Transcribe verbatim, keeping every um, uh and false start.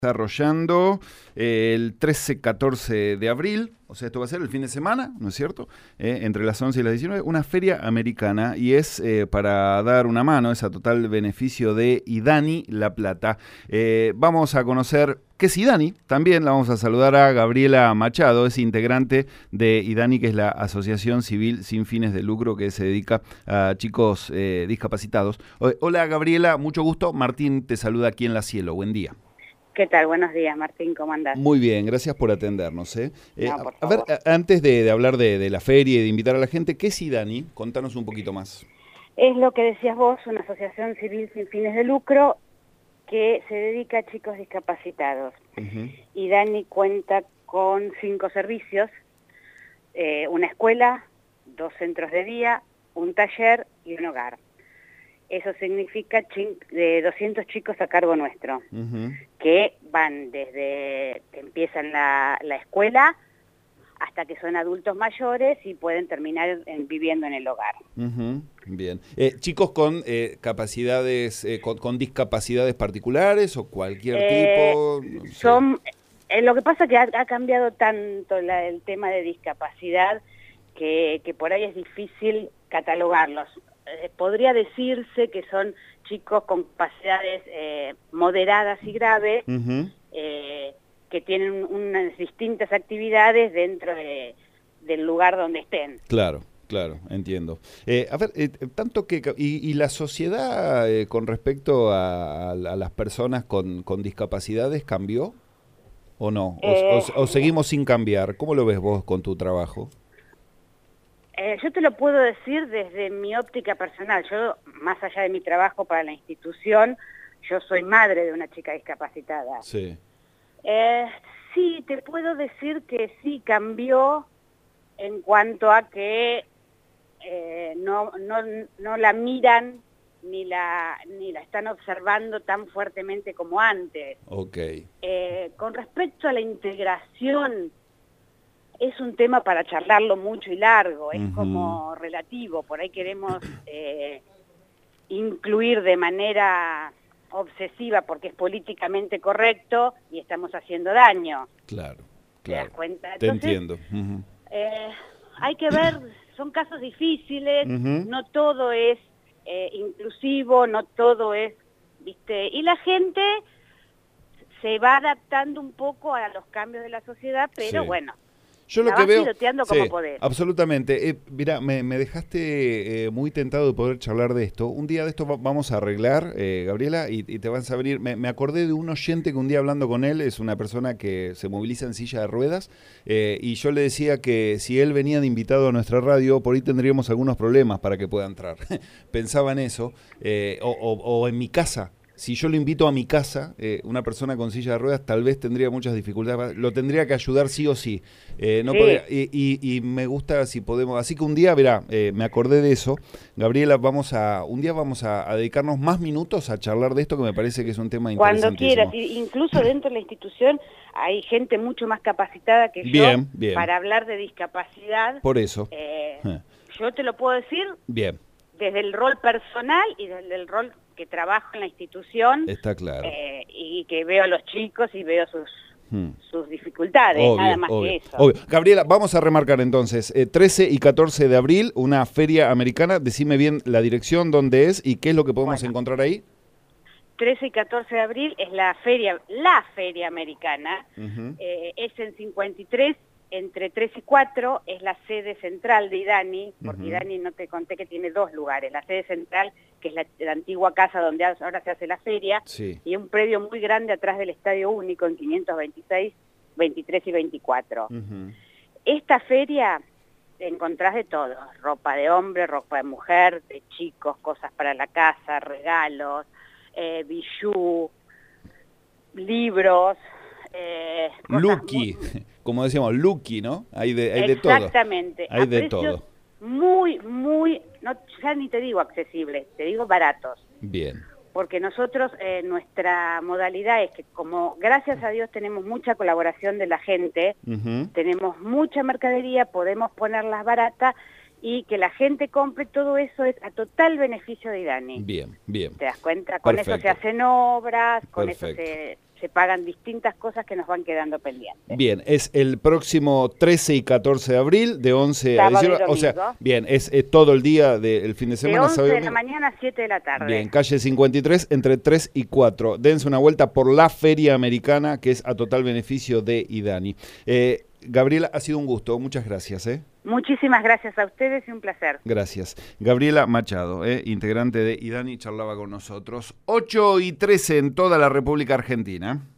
Desarrollando eh, el trece catorce de abril, o sea, esto va a ser el fin de semana, ¿no es cierto? Eh, entre las once y las diecinueve, una feria americana y es eh, para dar una mano, es a total beneficio de Idani La Plata. Eh, vamos a conocer qué es Idani, también la vamos a saludar a Gabriela Machado, es integrante de Idani, que es la asociación civil sin fines de lucro que se dedica a chicos eh, discapacitados. Hola Gabriela, mucho gusto, Martín te saluda aquí en La Cielo, buen día. ¿Qué tal? Buenos días, Martín, ¿cómo andás? Muy bien, gracias por atendernos. ¿eh? Eh, No, a, por a ver, favor. a, antes de, de hablar de, de la feria y de invitar a la gente, ¿qué es Idani? Contanos un poquito más. Es lo que decías vos, una asociación civil sin fines de lucro que se dedica a chicos discapacitados. Uh-huh. Idani cuenta con cinco servicios, eh, una escuela, dos centros de día, un taller y un hogar. Eso significa de doscientos chicos a cargo nuestro, uh-huh. que van desde que empiezan la, la escuela hasta que son adultos mayores y pueden terminar en, viviendo en el hogar. Uh-huh. Bien. Eh, ¿Chicos con eh, capacidades, eh, con, con discapacidades particulares o cualquier eh, tipo? No sé. Son, eh, lo que pasa es que ha, ha cambiado tanto la, el tema de discapacidad que, que por ahí es difícil catalogarlos. Podría decirse que son chicos con capacidades eh, moderadas y graves, uh-huh. eh, que tienen unas distintas actividades dentro de, del lugar donde estén. Claro, claro, entiendo. Eh, a ver, eh, tanto que y, y la sociedad eh, con respecto a, a, a las personas con, con discapacidades cambió o no, o, eh, o, o seguimos sin cambiar. ¿Cómo lo ves vos con tu trabajo? Eh, yo te lo puedo decir desde mi óptica personal. Yo, más allá de mi trabajo para la institución, yo soy madre de una chica discapacitada. Sí. Eh, sí, te puedo decir que sí cambió en cuanto a que eh, no, no, no la miran ni la, ni la están observando tan fuertemente como antes. Okay. Eh, con respecto a la integración, es un tema para charlarlo mucho y largo, es uh-huh. como relativo, por ahí queremos eh, incluir de manera obsesiva porque es políticamente correcto y estamos haciendo daño. Claro, claro. ¿Te das cuenta? Te Entonces, entiendo. Uh-huh. eh, hay que ver, son casos difíciles, uh-huh. no todo es eh, inclusivo, no todo es, ¿viste? Y la gente se va adaptando un poco a los cambios de la sociedad, pero sí. bueno. Yo lo que veo, como sí, podés. Absolutamente. Eh, mira, me, me dejaste eh, muy tentado de poder charlar de esto. Un día de esto va, vamos a arreglar, eh, Gabriela, y, y te vas a venir. Me, me acordé de un oyente que un día hablando con él, es una persona que se moviliza en silla de ruedas, eh, y yo le decía que si él venía de invitado a nuestra radio, por ahí tendríamos algunos problemas para que pueda entrar. Pensaba en eso, eh, o, o, o en mi casa. Si yo lo invito a mi casa, eh, una persona con silla de ruedas tal vez tendría muchas dificultades, lo tendría que ayudar sí o sí. Eh, no sí. podría, y, y, y me gusta si podemos, así que un día, verá, eh, me acordé de eso, Gabriela, vamos a, un día vamos a, a dedicarnos más minutos a charlar de esto, que me parece que es un tema interesantísimo. Cuando quieras, incluso dentro de la institución hay gente mucho más capacitada que bien, yo bien. para hablar de discapacidad. Por eso. Eh, eh. Yo te lo puedo decir bien. desde el rol personal y desde el rol que trabajo en la institución. Está claro. Eh, y que veo a los chicos y veo sus, hmm. sus dificultades, obvio, nada más obvio, que eso. Obvio. Gabriela, vamos a remarcar entonces, eh, trece y catorce de abril, una feria americana. Decime bien la dirección, dónde es y qué es lo que podemos bueno, encontrar ahí. trece y catorce de abril es la feria, la feria americana. Uh-huh. eh, es en cincuenta y tres, entre tres y cuatro, es la sede central de Idani, porque uh-huh. Idani no te conté que tiene dos lugares, la sede central, que es la, la antigua casa donde ahora se hace la feria, sí. y un predio muy grande atrás del Estadio Único en quinientos veintiséis, veintitrés y veinticuatro. Uh-huh. Esta feria encontrás de todo, ropa de hombre, ropa de mujer, de chicos, cosas para la casa, regalos, eh, bijú, libros, eh, Lucky, muy... como decíamos, Lucky, ¿no? Hay de, hay de todo. Exactamente. Hay de todo. Muy, muy, no, ya ni te digo accesibles, te digo baratos. Bien. Porque nosotros, eh, nuestra modalidad es que como gracias a Dios tenemos mucha colaboración de la gente, uh-huh. tenemos mucha mercadería, podemos ponerlas baratas y que la gente compre, todo eso es a total beneficio de Idani. Bien, bien. ¿Te das cuenta? Con Perfecto. eso se hacen obras, con Perfecto. eso se, se pagan distintas cosas que nos van quedando pendientes. Bien, es el próximo trece y catorce de abril, de once a dieciocho, o sea, bien, es, es todo el día del fin de semana. De once de la mañana a siete de la tarde. Bien, calle cincuenta y tres, entre tres y cuatro. Dense una vuelta por la Feria Americana, que es a total beneficio de IDANI. Eh, Gabriela, ha sido un gusto, muchas gracias. ¿eh? Muchísimas gracias a ustedes y un placer. Gracias. Gabriela Machado, eh, integrante de IDANI, charlaba con nosotros. ocho y trece en toda la República Argentina.